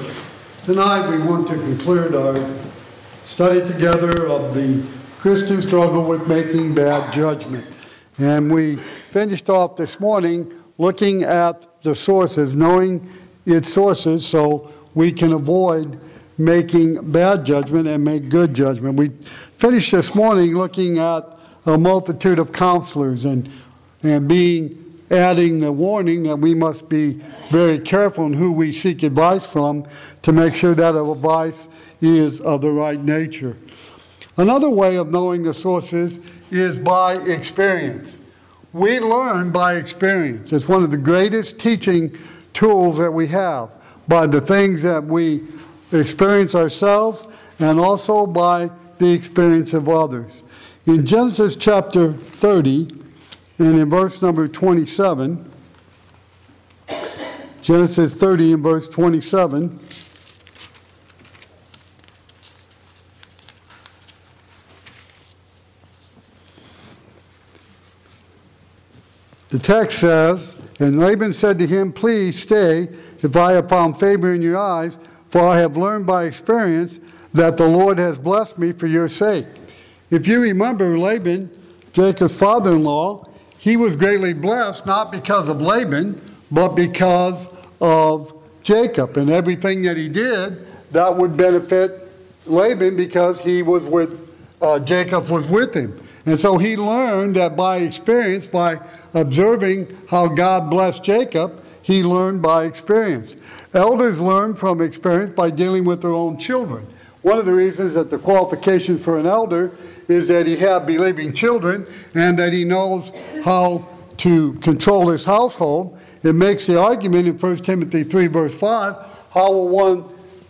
Tonight we want to conclude our study together of the Christian struggle with making bad judgment. And we finished off this morning looking at the sources, knowing its sources so we can avoid making bad judgment and make good judgment. We finished this morning looking at a multitude of counselors and adding the warning that we must be very careful in who we seek advice from to make sure that our advice is of the right nature. Another way of knowing the sources is by experience. We learn by experience. It's one of the greatest teaching tools that we have, by the things that we experience ourselves and also by the experience of others. In Genesis chapter 30, and in verse number 27, Genesis 30 and verse 27, the text says, "And Laban said to him, 'Please stay, if I have found favor in your eyes, for I have learned by experience that the Lord has blessed me for your sake.'" If you remember Laban, Jacob's father-in-law, he was greatly blessed not because of Laban, but because of Jacob. And everything that he did, that would benefit Laban because he was Jacob was with him. And so he learned that by experience, by observing how God blessed Jacob, he learned by experience. Elders learn from experience by dealing with their own children. One of the reasons that the qualification for an elder is that he have believing children and that he knows how to control his household. It makes the argument in 1 Timothy 3 verse 5, how will one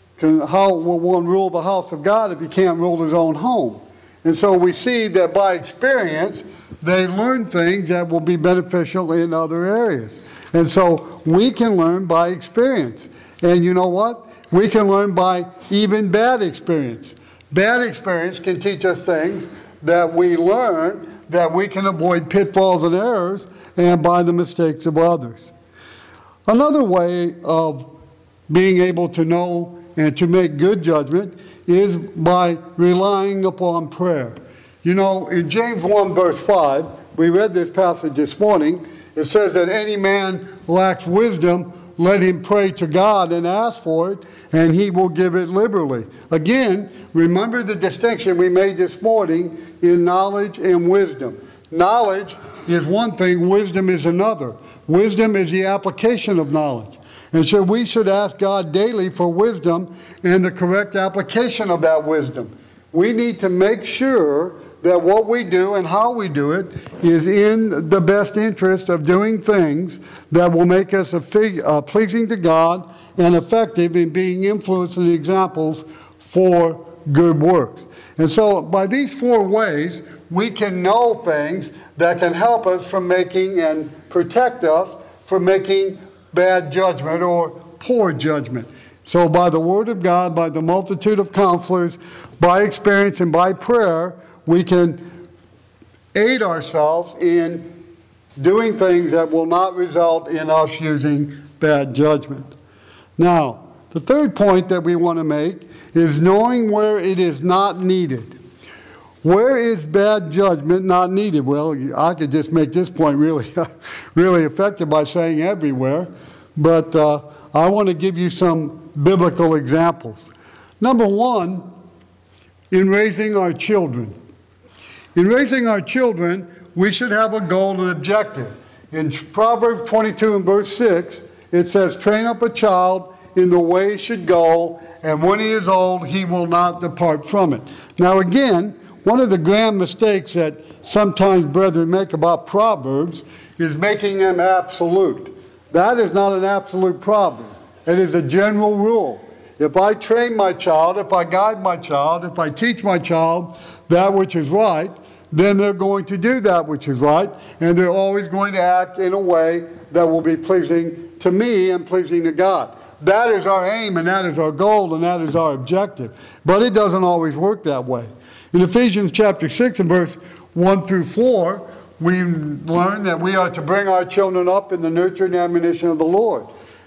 rule the house of God if he can't rule his own home? And so we see that by experience, they learn things that will be beneficial in other areas. And so we can learn by experience. And you know what? We can learn by even bad experience. Bad experience can teach us things that we learn that we can avoid pitfalls and errors and by the mistakes of others. Another way of being able to know and to make good judgment is by relying upon prayer. You know, in James 1 verse 5, we read this passage this morning, it says that any man lacks wisdom, let him pray to God and ask for it, and he will give it liberally. Again, remember the distinction we made this morning in knowledge and wisdom. Knowledge is one thing, wisdom is another. Wisdom is the application of knowledge. And so we should ask God daily for wisdom and the correct application of that wisdom. We need to make sure that what we do and how we do it is in the best interest of doing things that will make us pleasing to God and effective in being influenced and examples for good works. And so by these four ways, we can know things that can help us from making and protect us from making bad judgment or poor judgment. So by the Word of God, by the multitude of counselors, by experience and by prayer, we can aid ourselves in doing things that will not result in us using bad judgment. Now, the third point that we want to make is knowing where it is not needed. Where is bad judgment not needed? Well, I could just make this point really, really effective by saying everywhere, but I want to give you some biblical examples. Number one, in raising our children. In raising our children, we should have a goal and objective. In Proverbs 22 and verse 6, it says, "Train up a child in the way he should go, and when he is old, he will not depart from it." Now again, one of the grand mistakes that sometimes brethren make about Proverbs is making them absolute. That is not an absolute proverb. It is a general rule. If I train my child, if I guide my child, if I teach my child that which is right, then they're going to do that which is right, and they're always going to act in a way that will be pleasing to me and pleasing to God. That is our aim, and that is our goal, and that is our objective. But it doesn't always work that way. In Ephesians chapter 6 and verse 1 through 4, we learn that we are to bring our children up in the nurture and admonition of the Lord.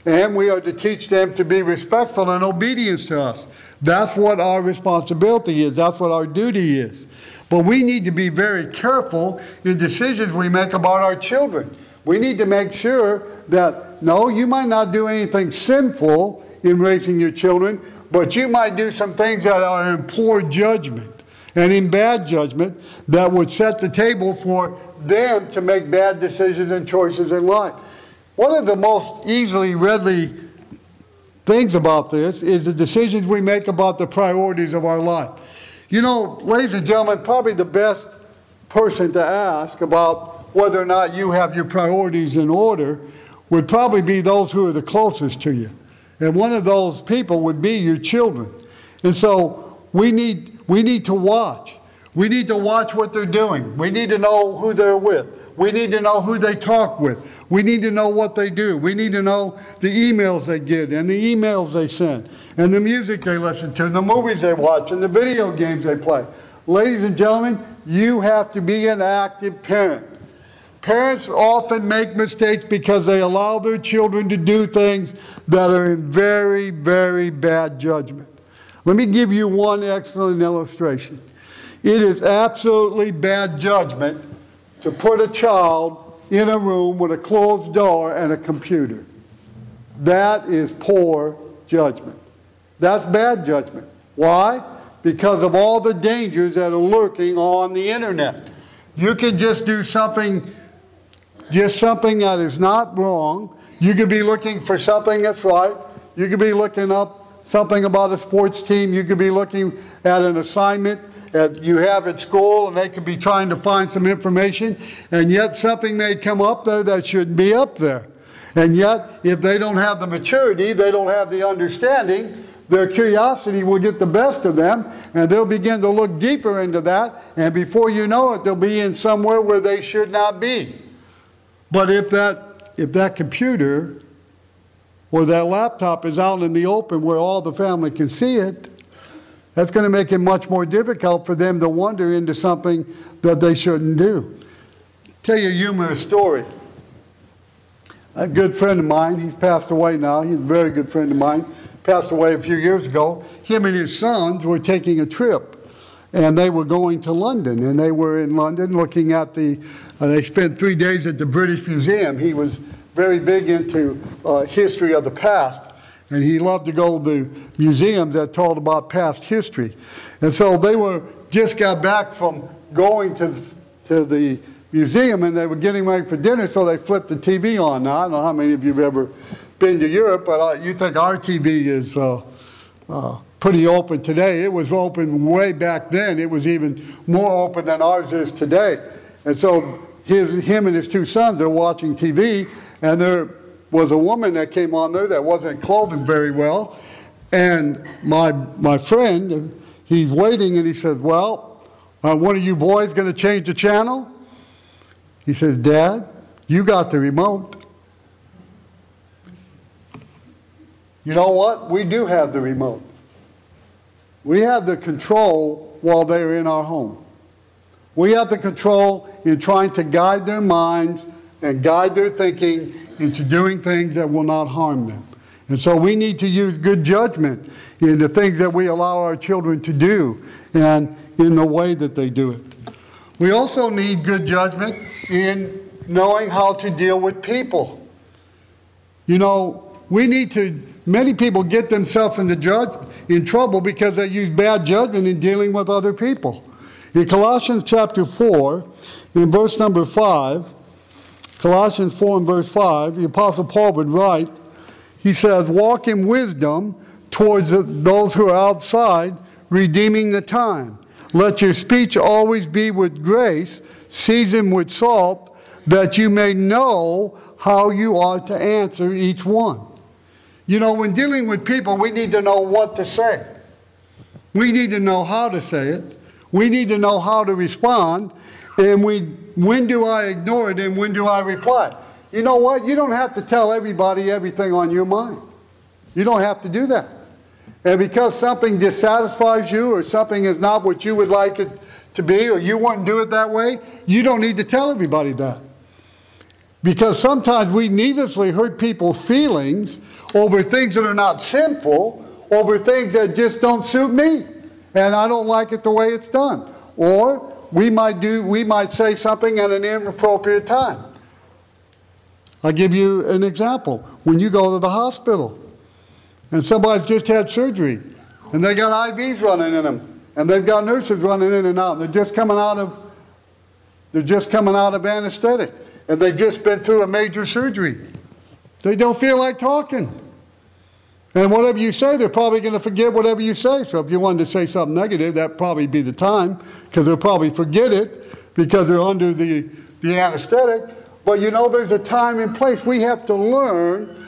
and we are to teach them to be respectful and obedience to us. That's what our responsibility is. That's what our duty is. But we need to be very careful in decisions we make about our children. We need to make sure that, no, you might not do anything sinful in raising your children, but you might do some things that are in poor judgment and in bad judgment that would set the table for them to make bad decisions and choices in life. One of the most easily, readily things about this is the decisions we make about the priorities of our life. You know, ladies and gentlemen, probably the best person to ask about whether or not you have your priorities in order would probably be those who are the closest to you. And one of those people would be your children. And so we need to watch. We need to watch what they're doing. We need to know who they're with. We need to know who they talk with. We need to know what they do. We need to know the emails they get and the emails they send and the music they listen to and the movies they watch and the video games they play. Ladies and gentlemen, you have to be an active parent. Parents often make mistakes because they allow their children to do things that are in very, very bad judgment. Let me give you one excellent illustration. It is absolutely bad judgment to put a child in a room with a closed door and a computer. That is poor judgment. That's bad judgment. Why? Because of all the dangers that are lurking on the internet. You can just do something that is not wrong. You could be looking for something that's right. You could be looking up something about a sports team. You could be looking at an assignment that you have at school, and they could be trying to find some information, and yet something may come up there that shouldn't be up there. And yet, if they don't have the maturity, they don't have the understanding, their curiosity will get the best of them, and they'll begin to look deeper into that, and before you know it, they'll be in somewhere where they should not be. But if that computer or that laptop is out in the open where all the family can see it, that's going to make it much more difficult for them to wander into something that they shouldn't do. I'll tell you a humorous story. A good friend of mine, he's passed away now, he's a very good friend of mine, passed away a few years ago. Him and his sons were taking a trip, and they were going to London, and they were in London looking at they spent 3 days at the British Museum. He was very big into history of the past. And he loved to go to museums that told about past history. And so they just got back from going to the museum, and they were getting ready for dinner, so they flipped the TV on. Now, I don't know how many of you have ever been to Europe, but you think our TV is pretty open today. It was open way back then. It was even more open than ours is today. And so him and his two sons are watching TV, and there was a woman that came on there that wasn't clothing very well. And my friend, he's waiting, and he says, well, are one of you boys going to change the channel? He says, Dad, you got the remote. You know what? We do have the remote. We have the control while they're in our home. We have the control in trying to guide their minds and guide their thinking into doing things that will not harm them. And so we need to use good judgment in the things that we allow our children to do and in the way that they do it. We also need good judgment in knowing how to deal with people. You know, many people get themselves in trouble because they use bad judgment in dealing with other people. In Colossians chapter 4, in verse number 5, Colossians 4 and verse 5, the Apostle Paul would write, he says, walk in wisdom towards those who are outside, redeeming the time. Let your speech always be with grace, seasoned with salt, that you may know how you ought to answer each one. You know, when dealing with people, we need to know what to say. We need to know how to say it. We need to know how to respond. And when do I ignore it and when do I reply? You know what? You don't have to tell everybody everything on your mind. You don't have to do that. And because something dissatisfies you or something is not what you would like it to be or you wouldn't do it that way, you don't need to tell everybody that. Because sometimes we needlessly hurt people's feelings over things that are not sinful, over things that just don't suit me, and I don't like it the way it's done. Or we might say something at an inappropriate time. I'll give you an example. When you go to the hospital and somebody's just had surgery and they got IVs running in them and they've got nurses running in and out and they're just coming out of anesthetic and they've just been through a major surgery. They don't feel like talking. And whatever you say, they're probably going to forget whatever you say. So if you wanted to say something negative, that'd probably be the time, because they'll probably forget it because they're under the anesthetic. But you know, there's a time and place. We have to learn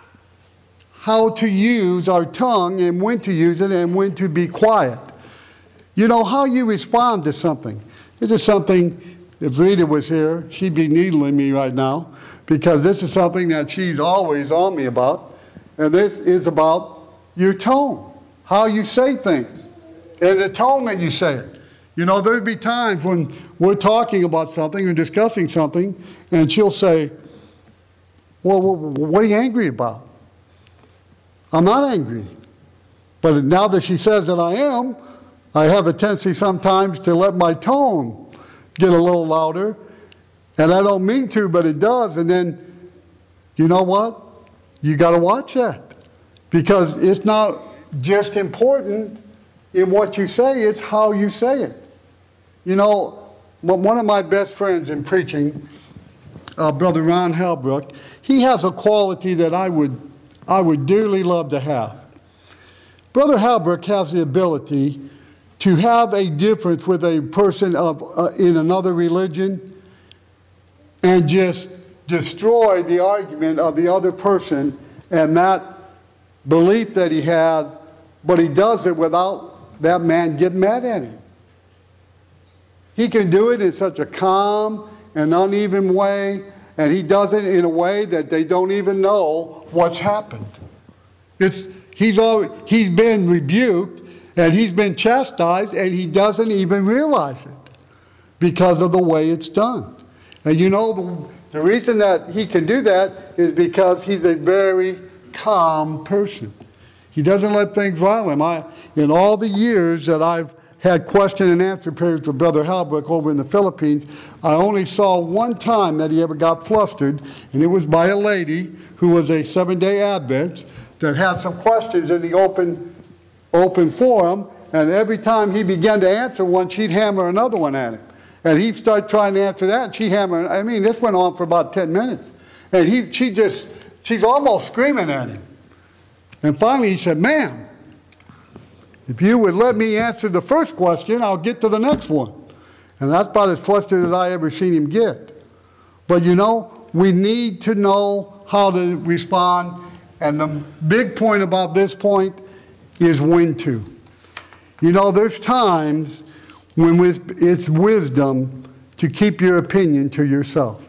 how to use our tongue and when to use it and when to be quiet. You know, how you respond to something. This is something, if Rita was here, she'd be needling me right now, because this is something that she's always on me about. And this is about your tone, how you say things, and the tone that you say it. You know, there'd be times when we're talking about something or discussing something, and she'll say, well, what are you angry about? I'm not angry. But now that she says that I am, I have a tendency sometimes to let my tone get a little louder, and I don't mean to, but it does. And then, you know what? You got to watch that, because it's not just important in what you say, it's how you say it. You know, one of my best friends in preaching, Brother Ron Halbrook, he has a quality that I would dearly love to have. Brother Halbrook has the ability to have a difference with a person in another religion and just destroy the argument of the other person and that belief that he has, but he does it without that man getting mad at him. He can do it in such a calm and uneven way, and he does it in a way that they don't even know what's happened. He's been rebuked and he's been chastised, and he doesn't even realize it because of the way it's done. And you know, the reason that he can do that is because he's a very calm person. He doesn't let things rile him. In all the years that I've had question and answer periods with Brother Halbrook over in the Philippines, I only saw one time that he ever got flustered, and it was by a lady who was a Seventh-day Adventist that had some questions in the open forum, and every time he began to answer one, she'd hammer another one at him. And he'd start trying to answer that, and she'd hammer. I mean, this went on for about 10 minutes. And she's almost screaming at him. And finally he said, "Ma'am, if you would let me answer the first question, I'll get to the next one." And that's about as flustered as I ever seen him get. But you know, we need to know how to respond. And the big point about this point is when to. You know, there's times when it's wisdom to keep your opinion to yourself.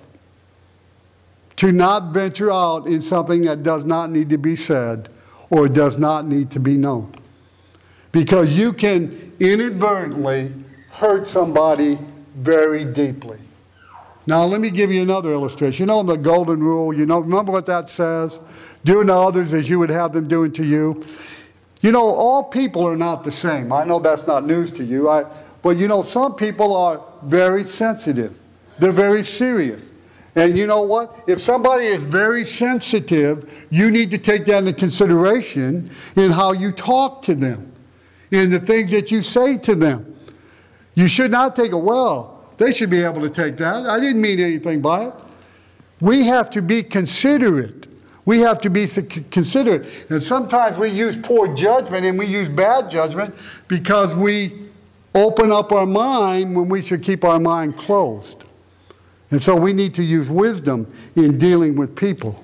To not venture out in something that does not need to be said or does not need to be known. Because you can inadvertently hurt somebody very deeply. Now, let me give you another illustration. You know the golden rule, remember what that says? Do unto others as you would have them do unto you. You know, all people are not the same. I know that's not news to you. But you know, some people are very sensitive. They're very serious. And you know what? If somebody is very sensitive, you need to take that into consideration in how you talk to them, in the things that you say to them. You should not take it, well, they should be able to take that. I didn't mean anything by it. We have to be considerate. We have to be considerate. And sometimes we use poor judgment and we use bad judgment because we open up our mind when we should keep our mind closed. And so we need to use wisdom in dealing with people.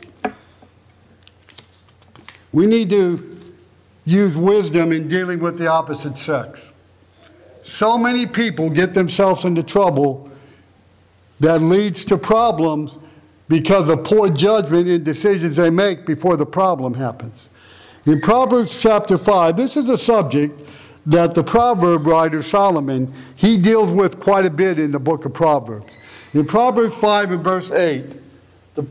We need to use wisdom in dealing with the opposite sex. So many people get themselves into trouble that leads to problems because of poor judgment in decisions they make before the problem happens. In Proverbs chapter 5, this is a subject that the proverb writer Solomon, he deals with quite a bit in the book of Proverbs. In Proverbs 5 and verse 8, the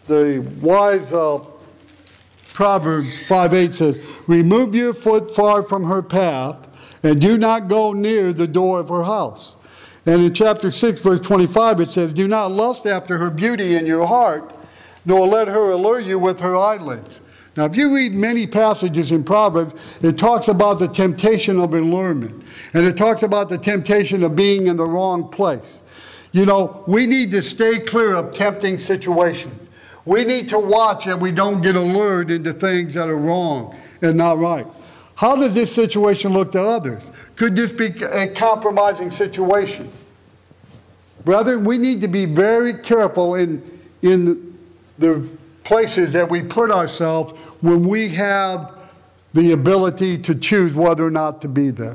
the wise Proverbs 5:8 says, remove your foot far from her path, and do not go near the door of her house. And in chapter 6, verse 25, it says, do not lust after her beauty in your heart, nor let her allure you with her eyelids. Now, if you read many passages in Proverbs, it talks about the temptation of allurement, and it talks about the temptation of being in the wrong place. You know, we need to stay clear of tempting situations. We need to watch that we don't get allured into things that are wrong and not right. How does this situation look to others? Could this be a compromising situation? Brethren, we need to be very careful in the places that we put ourselves when we have the ability to choose whether or not to be there.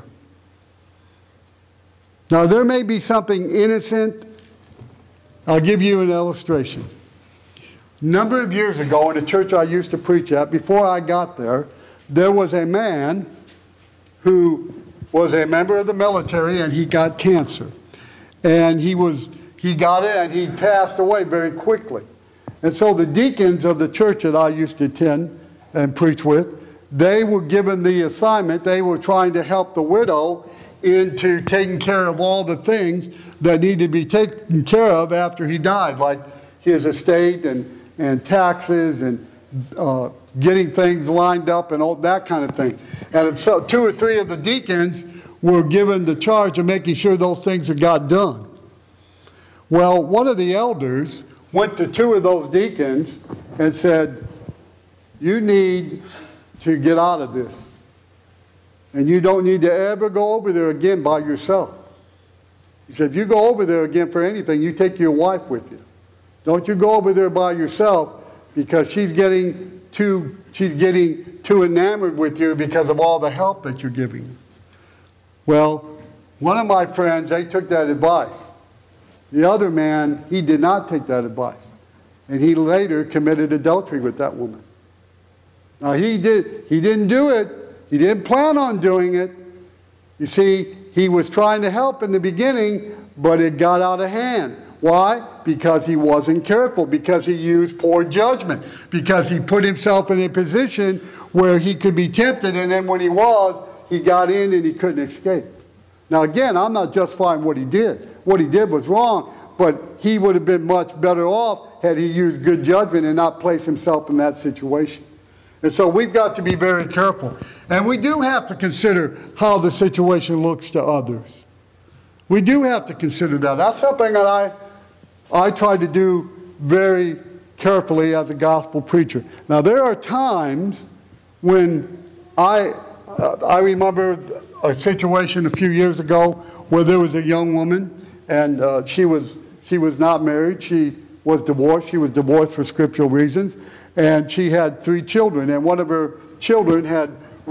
Now, there may be something innocent. I'll give you an illustration. A number of years ago in a church I used to preach at, before I got there, there was a man who was a member of the military, and he got cancer. And he got it, and he passed away very quickly. And so the deacons of the church that I used to attend and preach with, they were given the assignment. They were trying to help the widow into taking care of all the things that needed to be taken care of after he died, like his estate and taxes and getting things lined up and all that kind of thing. And so 2 or 3 of the deacons were given the charge of making sure those things got done. Well, one of the elders went to 2 of those deacons and said, you need to get out of this. And you don't need to ever go over there again by yourself. He said, if you go over there again for anything, you take your wife with you. Don't you go over there by yourself, because she's getting too enamored with you because of all the help that you're giving her. Well, one of my friends, they took that advice. The other man, he did not take that advice. And he later committed adultery with that woman. Now, he didn't do it. He didn't plan on doing it. You see, he was trying to help in the beginning, but it got out of hand. Why? Because he wasn't careful, because he used poor judgment, because he put himself in a position where he could be tempted, and then when he got in and he couldn't escape. Now again, I'm not justifying what he did. What he did was wrong, but he would have been much better off had he used good judgment and not placed himself in that situation. And so we've got to be very careful. And we do have to consider how the situation looks to others. We do have to consider that. That's something that I try to do very carefully as a gospel preacher. Now, there are times when I remember a situation a few years ago where there was a young woman, and she was not married. She was divorced. She was divorced for scriptural reasons, and she had 3 children. And one of her children had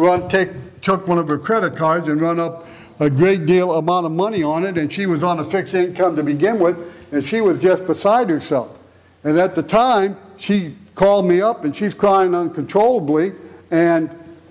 took one of her credit cards and run up a great amount of money on it, and she was on a fixed income to begin with, and she was just beside herself. And at the time, she called me up, and she's crying uncontrollably, and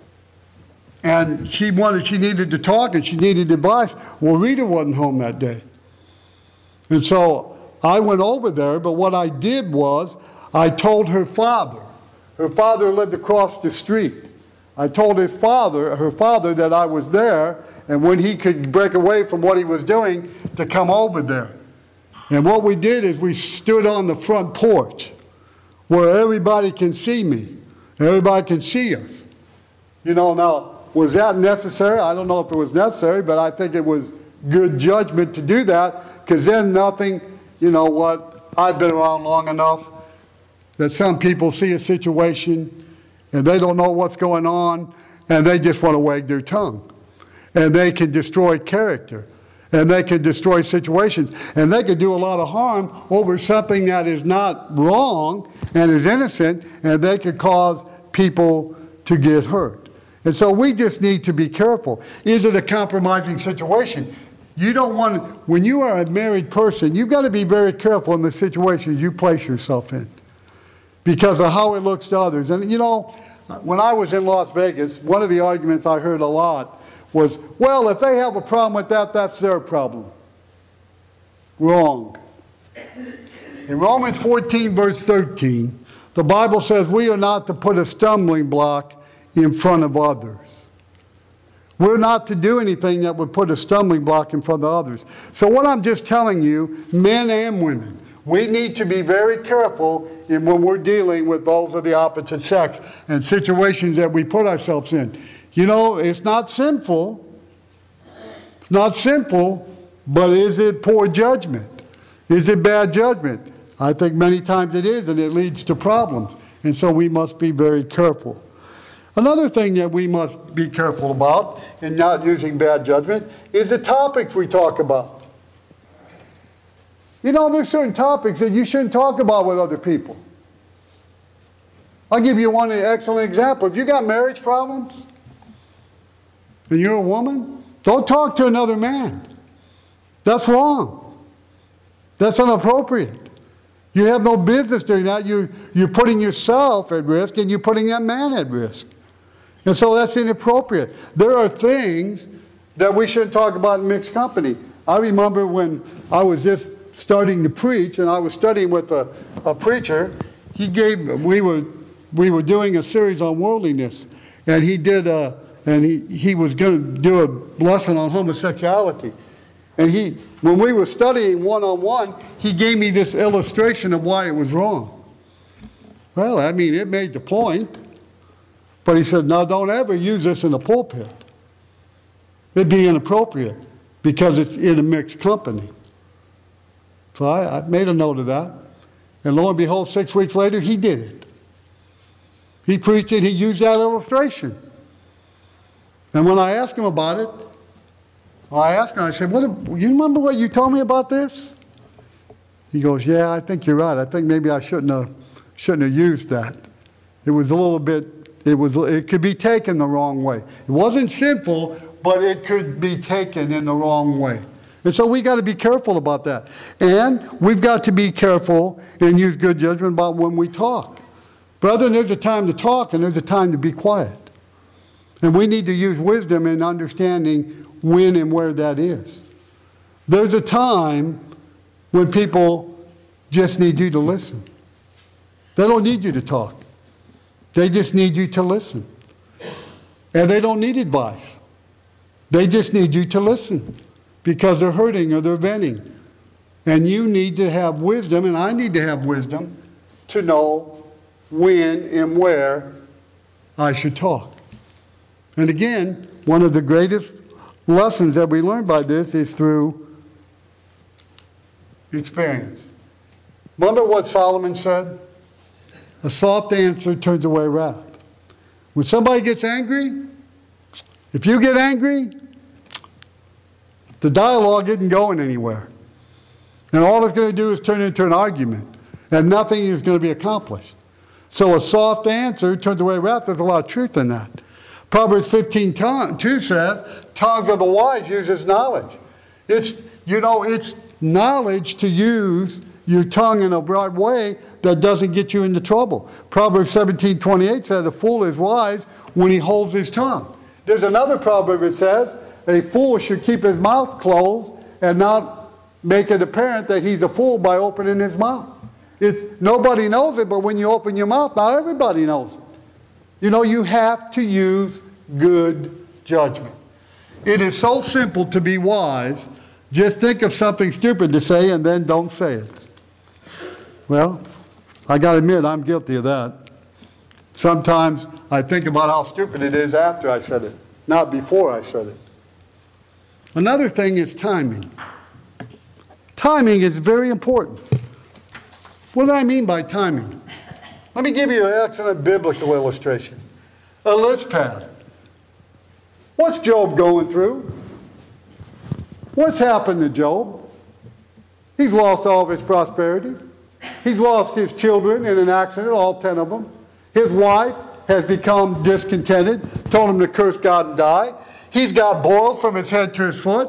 she needed to talk, and she needed advice. Well, Rita wasn't home that day. And so I went over there, but what I did was I told her father. Her father lived across the street. I told her father that I was there, and when he could break away from what he was doing, to come over there. And what we did is we stood on the front porch where everybody can see me. Everybody can see us. You know, now, was that necessary? I don't know if it was necessary, but I think it was good judgment to do that, because then nothing, you know what, I've been around long enough that some people see a situation and they don't know what's going on, and they just want to wag their tongue. And they can destroy character, and they can destroy situations, and they can do a lot of harm over something that is not wrong and is innocent, and they could cause people to get hurt. And so we just need to be careful. Is it a compromising situation? You don't want, when you are a married person, you've got to be very careful in the situations you place yourself in, because of how it looks to others. And you know, when I was in Las Vegas, one of the arguments I heard a lot was, well, if they have a problem with that, that's their problem. Wrong. In Romans 14, verse 13, The Bible says we are not to put a stumbling block in front of others. We're not to do anything that would put a stumbling block in front of others. So what I'm just telling you, men and women, we need to be very careful when we're dealing with those of the opposite sex and situations that we put ourselves in. You know, it's not sinful. It's not sinful, but is it poor judgment? Is it bad judgment? I think many times it is, and it leads to problems. And so we must be very careful. Another thing that we must be careful about in not using bad judgment is the topics we talk about. You know, there's certain topics that you shouldn't talk about with other people. I'll give you one excellent example. If you got marriage problems and you're a woman, don't talk to another man. That's wrong. That's inappropriate. You have no business doing that. You're putting yourself at risk and you're putting that man at risk. And so that's inappropriate. There are things that we shouldn't talk about in mixed company. I remember when I was just starting to preach and I was studying with a preacher, we were doing a series on worldliness, and he was going to do a lesson on homosexuality. And when we were studying one-on-one, he gave me this illustration of why it was wrong. Well, I mean, it made the point. But he said, now don't ever use this in the pulpit. It'd be inappropriate because it's in a mixed company. So I made a note of that. And lo and behold, 6 weeks later, he did it. He preached it, he used that illustration. And when I asked him about it, I said, you remember what you told me about this? He goes, yeah, I think you're right. I think maybe I shouldn't have used that. It was a little bit, it could be taken the wrong way. It wasn't sinful, but it could be taken in the wrong way. And so we got to be careful about that. And we've got to be careful and use good judgment about when we talk. Brethren, there's a time to talk and there's a time to be quiet. And we need to use wisdom in understanding when and where that is. There's a time when people just need you to listen. They don't need you to talk. They just need you to listen. And they don't need advice. They just need you to listen because they're hurting or they're venting. And you need to have wisdom, and I need to have wisdom to know when and where I should talk. And again, one of the greatest lessons that we learn by this is through experience. Remember what Solomon said? A soft answer turns away wrath. When somebody gets angry, if you get angry, the dialogue isn't going anywhere. And all it's going to do is turn into an argument, and nothing is going to be accomplished. So a soft answer turns away wrath. There's a lot of truth in that. Proverbs 15:2 says, tongues of the wise uses knowledge. It's knowledge to use your tongue in a right way that doesn't get you into trouble. Proverbs 17:28 says, a fool is wise when he holds his tongue. There's another proverb that says, a fool should keep his mouth closed and not make it apparent that he's a fool by opening his mouth. Nobody knows it, but when you open your mouth, now everybody knows it. You know, you have to use good judgment. It is so simple to be wise. Just think of something stupid to say and then don't say it. Well, I got to admit, I'm guilty of that. Sometimes I think about how stupid it is after I said it, not before I said it. Another thing is timing. Timing is very important. What do I mean by timing? Let me give you an excellent biblical illustration. A list pad. What's Job going through? What's happened to Job? He's lost all of his prosperity. He's lost his children in an accident, all 10 of them. His wife has become discontented, told him to curse God and die. He's got boils from his head to his foot.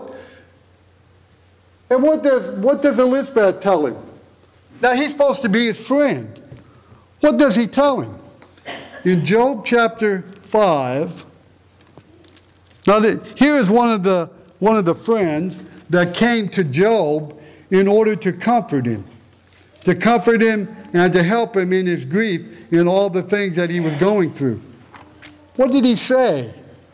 And what does Elizabeth tell him? Now, he's supposed to be his friend. What does he tell him? In Job chapter 5, now here is one of the friends that came to Job in order to comfort him. to comfort him and to help him in his grief in all the things that he was going through. What did he say?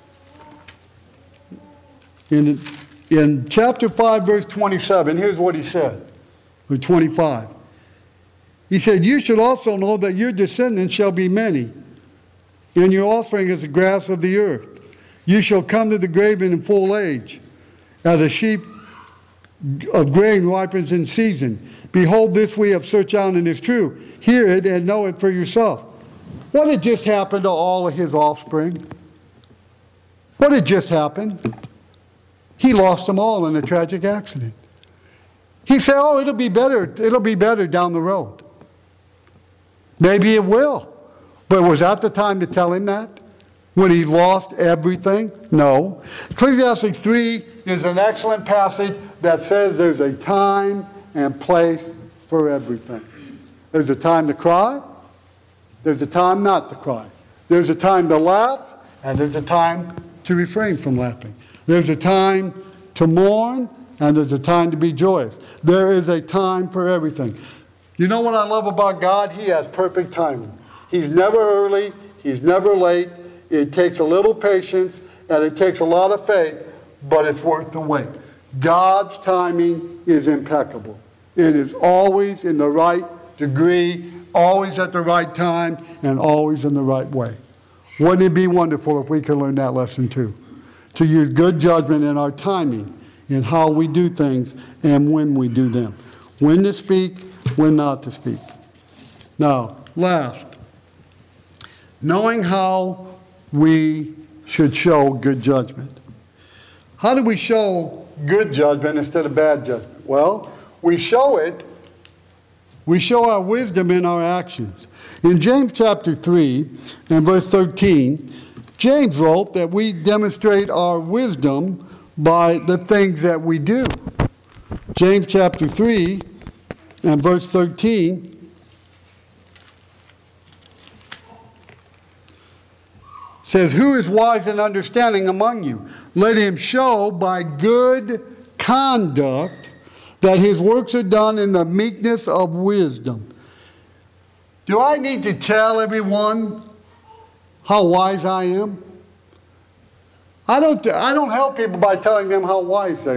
In chapter 5, verse 27, here's what he said, or 25. He said, "You should also know that your descendants shall be many, and your offspring as the grass of the earth. You shall come to the grave in full age, as a sheep of grain ripens in season. Behold, this we have searched out and is true. Hear it and know it for yourself." What had just happened to all of his offspring? What had just happened? He lost them all in a tragic accident. He said, "Oh, it'll be better down the road." Maybe it will. But was that the time to tell him that? When he lost everything? No. Ecclesiastes 3 is an excellent passage that says there's a time and place for everything. There's a time to cry. There's a time not to cry. There's a time to laugh, and there's a time to refrain from laughing. There's a time to mourn, and there's a time to be joyous. There is a time for everything. You know what I love about God? He has perfect timing. He's never early. He's never late. It takes a little patience, and it takes a lot of faith, but it's worth the wait. God's timing is impeccable. It is always in the right degree, always at the right time, and always in the right way. Wouldn't it be wonderful if we could learn that lesson too? To use good judgment in our timing, in how we do things, and when we do them. When to speak, when not to speak. Now, last, knowing how we should show good judgment. How do we show good judgment instead of bad judgment? Well, we show our wisdom in our actions. In James chapter 3 and verse 13, James wrote that we demonstrate our wisdom by the things that we do. James chapter 3 and verse 13 says, "Who is wise and understanding among you? Let him show by good conduct that his works are done in the meekness of wisdom." Do I need to tell everyone how wise I am? I don't help people by telling them how wise they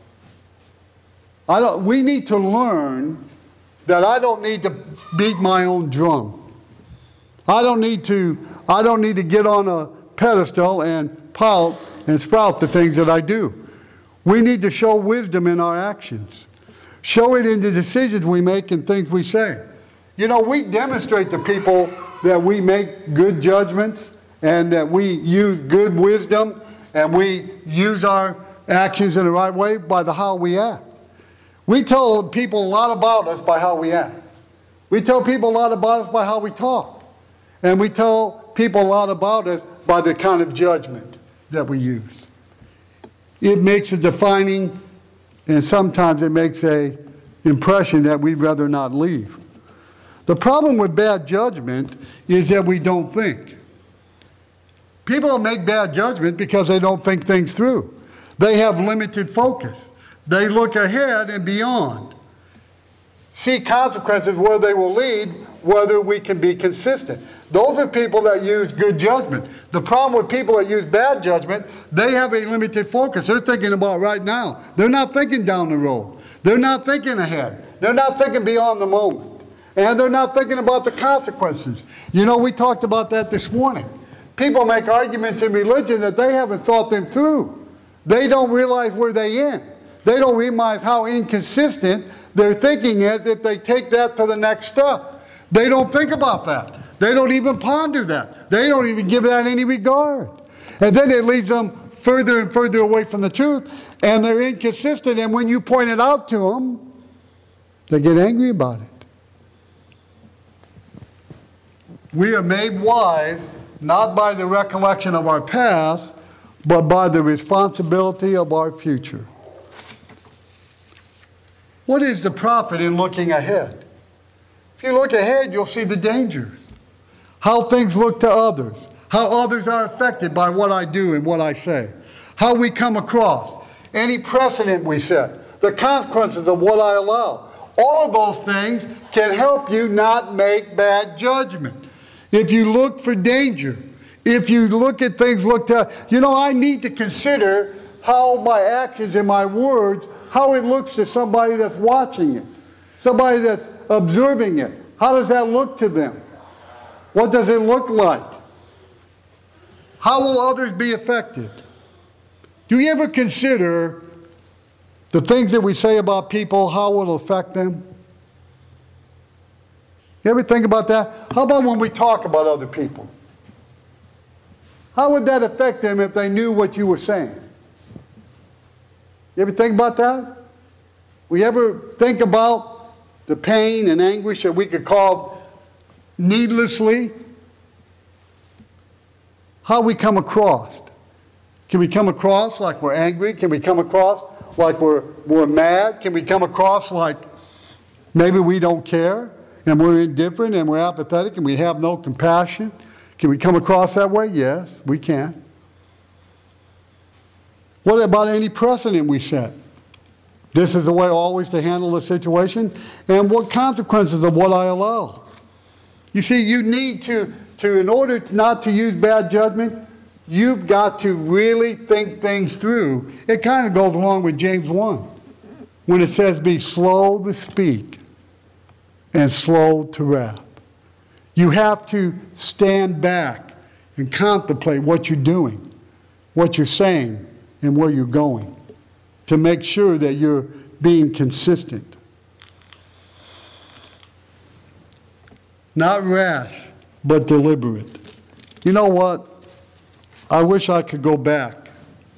are. We need to learn that I don't need to beat my own drum. I don't need to get on a pedestal and pout and sprout the things that I do. We need to show wisdom in our actions. Show it in the decisions we make and things we say. You know, we demonstrate to people that we make good judgments and that we use good wisdom and we use our actions in the right way by how we act. We tell people a lot about us by how we act. We tell people a lot about us by how we talk. And we tell people a lot about us by the kind of judgment that we use. It makes a defining, and sometimes it makes an impression that we'd rather not leave. The problem with bad judgment is that we don't think. People make bad judgment because they don't think things through. They have limited focus. They look ahead and beyond. See consequences where they will lead, whether we can be consistent. Those are people that use good judgment. The problem with people that use bad judgment, they have a limited focus. They're thinking about right now. They're not thinking down the road. They're not thinking ahead. They're not thinking beyond the moment. And they're not thinking about the consequences. You know, we talked about that this morning. People make arguments in religion that they haven't thought them through. They don't realize where they end. They don't realize how inconsistent their thinking is if they take that to the next step. They don't think about that. They don't even ponder that. They don't even give that any regard. And then it leads them further and further away from the truth, and they're inconsistent, and when you point it out to them, they get angry about it. We are made wise not by the recollection of our past, but by the responsibility of our future. What is the profit in looking ahead? If you look ahead, you'll see the dangers. How things look to others. How others are affected by what I do and what I say. How we come across. Any precedent we set. The consequences of what I allow. All of those things can help you not make bad judgment. If you look for danger, if you look at things, I need to consider how my actions and my words, how it looks to somebody that's watching it, somebody that's observing it. How does that look to them? What does it look like? How will others be affected? Do you ever consider the things that we say about people, how it will affect them? You ever think about that? How about when we talk about other people? How would that affect them if they knew what you were saying? You ever think about that? We ever think about the pain and anguish that we could cause needlessly? How we come across? Can we come across like we're angry? Can we come across like we're mad? Can we come across like maybe we don't care and we're indifferent and we're apathetic and we have no compassion? Can we come across that way? Yes, we can. What about any precedent we set? This is the way always to handle the situation. And what consequences of what I allow? You see, you need to in order not to use bad judgment, you've got to really think things through. It kind of goes along with James 1 when it says, be slow to speak and slow to wrath. You have to stand back and contemplate what you're doing, what you're saying, and where you're going to make sure that you're being consistent. Not rash, but deliberate. You know what? I wish I could go back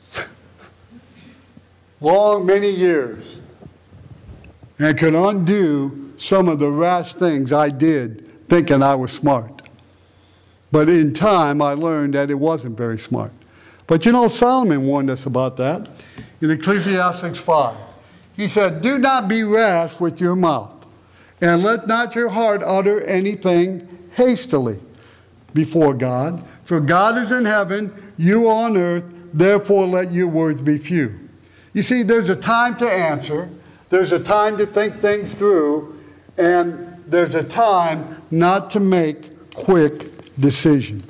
many years and could undo some of the rash things I did thinking I was smart. But in time, I learned that it wasn't very smart. But Solomon warned us about that in Ecclesiastes 5. He said, do not be rash with your mouth, and let not your heart utter anything hastily before God. For God is in heaven, you on earth, therefore let your words be few. You see, there's a time to answer, there's a time to think things through, and there's a time not to make quick decisions.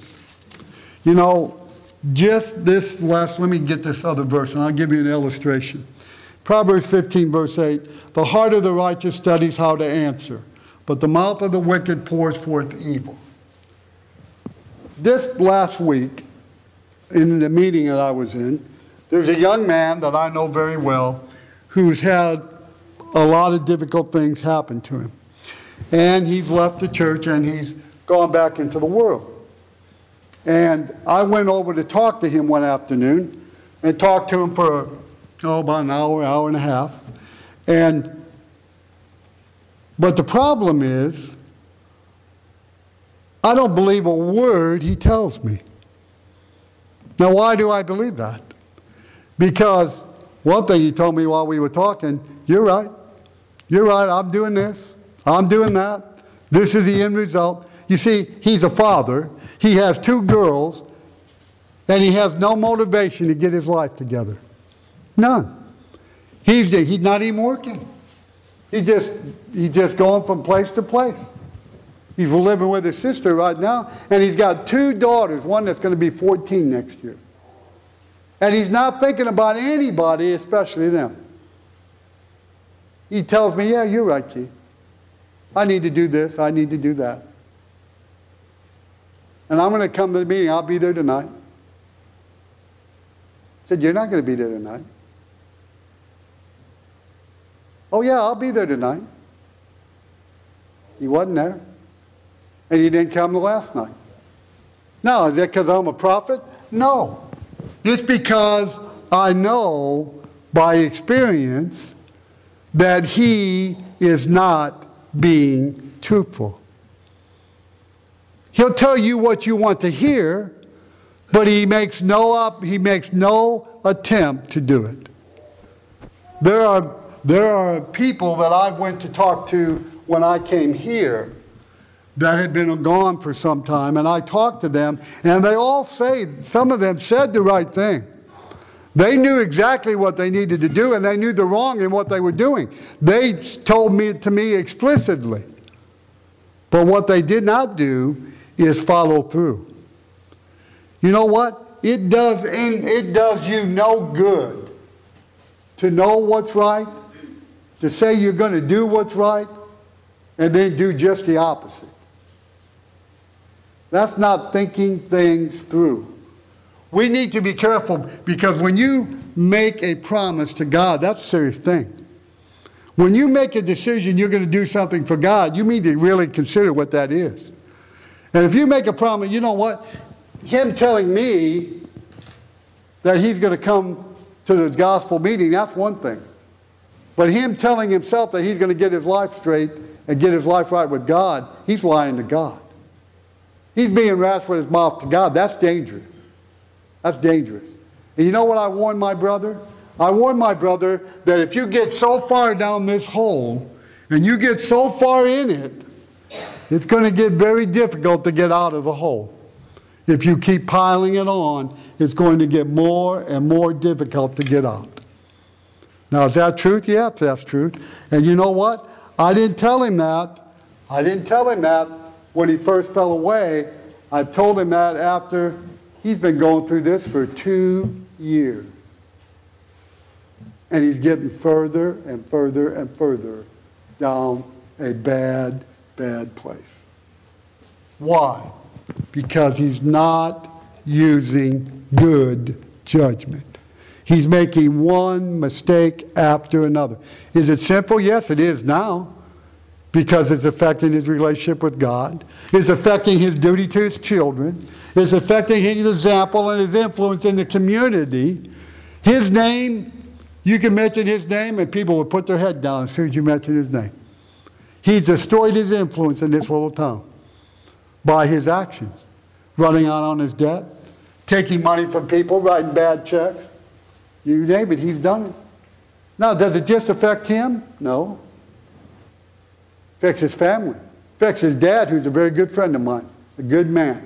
Just this let me get this other verse, and I'll give you an illustration. Proverbs 15, verse 8, the heart of the righteous studies how to answer, but the mouth of the wicked pours forth evil. This last week, in the meeting that I was in, there's a young man that I know very well who's had a lot of difficult things happen to him. And he's left the church and he's gone back into the world. And I went over to talk to him one afternoon and talked to him for about an hour and a half. But the problem is, I don't believe a word he tells me. Now, why do I believe that? Because one thing he told me while we were talking, you're right, I'm doing this, I'm doing that, this is the end result. You see, he's a father, he has 2 girls, and he has no motivation to get his life together. None. He's not even working. He's just going from place to place. He's living with his sister right now, and he's got 2 daughters, one that's going to be 14 next year. And he's not thinking about anybody, especially them. He tells me, yeah, you're right, Keith. I need to do this, I need to do that. And I'm going to come to the meeting, I'll be there tonight. I said, you're not going to be there tonight. Oh yeah, I'll be there tonight. He wasn't there. And he didn't come the last night. Now, is that because I'm a prophet? No. It's because I know by experience that he is not being truthful. He'll tell you what you want to hear, but he makes no attempt to do it. There are people that I went to talk to when I came here that had been gone for some time, and I talked to them, and they all say, some of them said the right thing. They knew exactly what they needed to do, and they knew the wrong in what they were doing. They told to me explicitly. But what they did not do is follow through. You know what? It does you no good to know what's right, to say you're going to do what's right, and then do just the opposite. That's not thinking things through. We need to be careful, because when you make a promise to God, that's a serious thing. When you make a decision you're going to do something for God, you need to really consider what that is. And if you make a promise, you know what? Him telling me that he's going to come to the gospel meeting, that's one thing. But him telling himself that he's going to get his life straight and get his life right with God, he's lying to God. He's being rash with his mouth to God. That's dangerous. That's dangerous. And you know what I warned my brother? I warned my brother that if you get so far down this hole and you get so far in it, it's going to get very difficult to get out of the hole. If you keep piling it on, it's going to get more and more difficult to get out. Now, is that truth? Yes, that's truth. And you know what? I didn't tell him that. I didn't tell him that when he first fell away. I told him that after he's been going through this for 2 years. And he's getting further and further and further down a bad, bad place. Why? Because he's not using good judgment. He's making one mistake after another. Is it simple? Yes, it is now. Because it's affecting his relationship with God. It's affecting his duty to his children. It's affecting his example and his influence in the community. His name, you can mention his name and people will put their head down as soon as you mention his name. He destroyed his influence in this little town by his actions. Running out on his debt, taking money from people, writing bad checks. You name it, he's done it. Now, does it just affect him? No. It affects his family. It affects his dad, who's a very good friend of mine, a good man.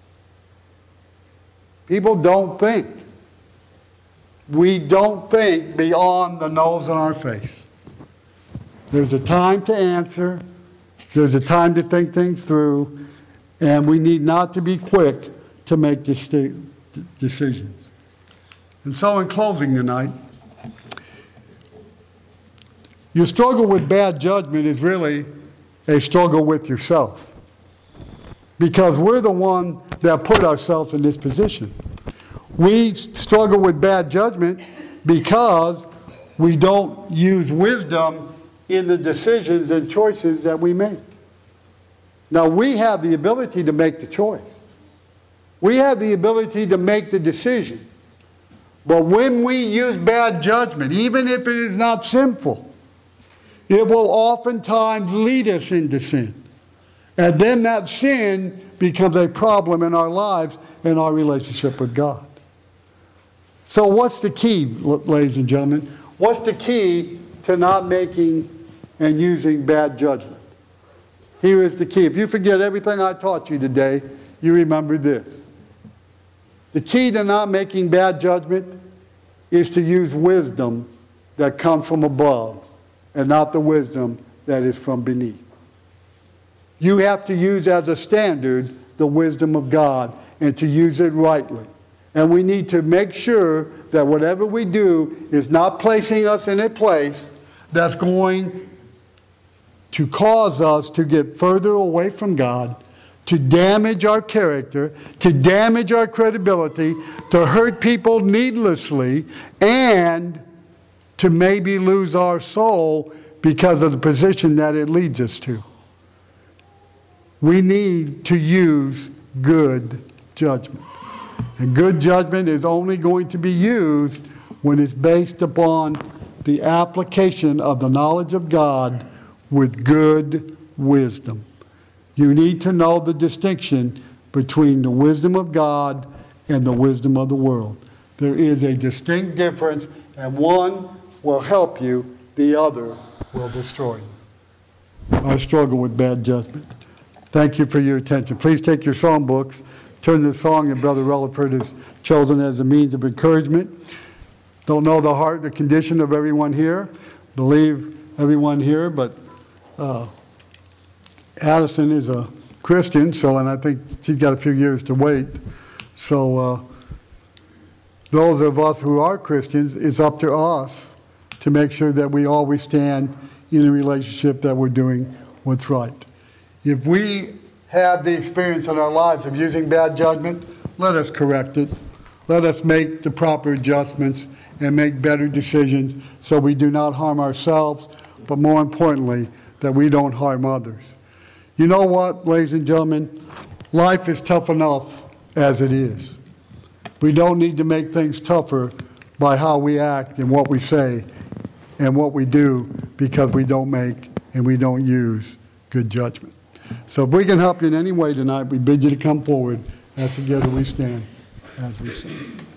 People don't think. We don't think beyond the nose on our face. There's a time to answer. There's a time to think things through. And we need not to be quick to make decisions. And so in closing tonight, your struggle with bad judgment is really a struggle with yourself. Because we're the one that put ourselves in this position. We struggle with bad judgment because we don't use wisdom in the decisions and choices that we make. Now, we have the ability to make the choice. We have the ability to make the decision. But when we use bad judgment, even if it is not sinful, it will oftentimes lead us into sin. And then that sin becomes a problem in our lives and our relationship with God. So what's the key, ladies and gentlemen? What's the key to not making and using bad judgment? Here is the key. If you forget everything I taught you today, you remember this. The key to not making bad judgment is to use wisdom that comes from above and not the wisdom that is from beneath. You have to use as a standard the wisdom of God and to use it rightly. And we need to make sure that whatever we do is not placing us in a place that's going to cause us to get further away from God, to damage our character, to damage our credibility, to hurt people needlessly, and to maybe lose our soul because of the position that it leads us to. We need to use good judgment. And good judgment is only going to be used when it's based upon the application of the knowledge of God with good wisdom. You need to know the distinction between the wisdom of God and the wisdom of the world. There is a distinct difference, and one will help you, the other will destroy you. I struggle with bad judgment. Thank you for your attention. Please take your songbooks, turn to the song that Brother Relaford has chosen as a means of encouragement. Don't know the heart, the condition of everyone here. Believe everyone here, but Addison is a Christian, and I think she's got a few years to wait. So those of us who are Christians, it's up to us to make sure that we always stand in a relationship that we're doing what's right. If we have the experience in our lives of using bad judgment, let us correct it. Let us make the proper adjustments and make better decisions so we do not harm ourselves, but more importantly, that we don't harm others. You know what, ladies and gentlemen? Life is tough enough as it is. We don't need to make things tougher by how we act and what we say and what we do, because we don't make and we don't use good judgment. So if we can help you in any way tonight, we bid you to come forward as together we stand as we sing.